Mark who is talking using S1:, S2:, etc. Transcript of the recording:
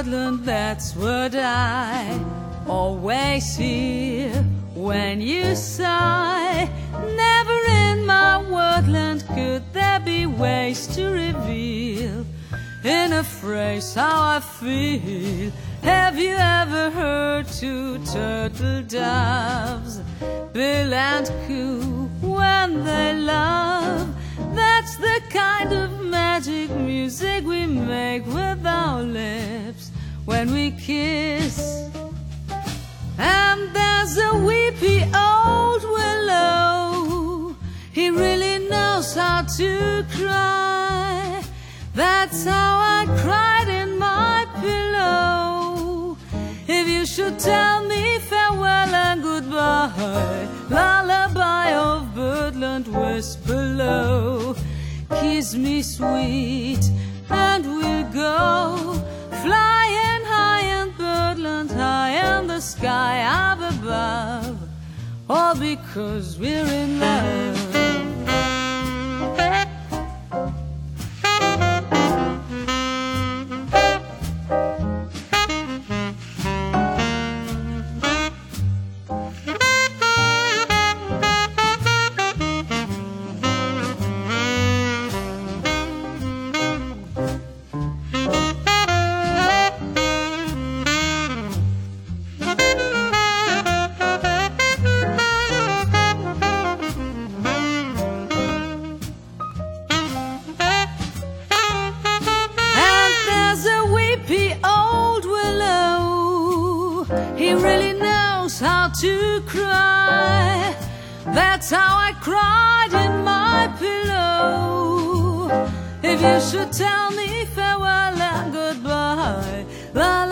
S1: woodland, that's what I always hear when you sigh. Never in my woodland could there be ways to reveal in a phrase how I feel. Have you ever heard two turtle doves bill and coo when they love? That's the kind of magic music we make with our lips when we kiss. And there's a weepy old willow, he really knows how to cry. That's how I cried in my pillow. If you should tell me farewell and goodbye, lullaby of birdland, whisper low. Kiss me sweet and we'll go flying high in birdland, high in the sky up above, all because we're in love. He really knows how to cry. That's how I cried in my pillow. If you should tell me farewell and goodbye,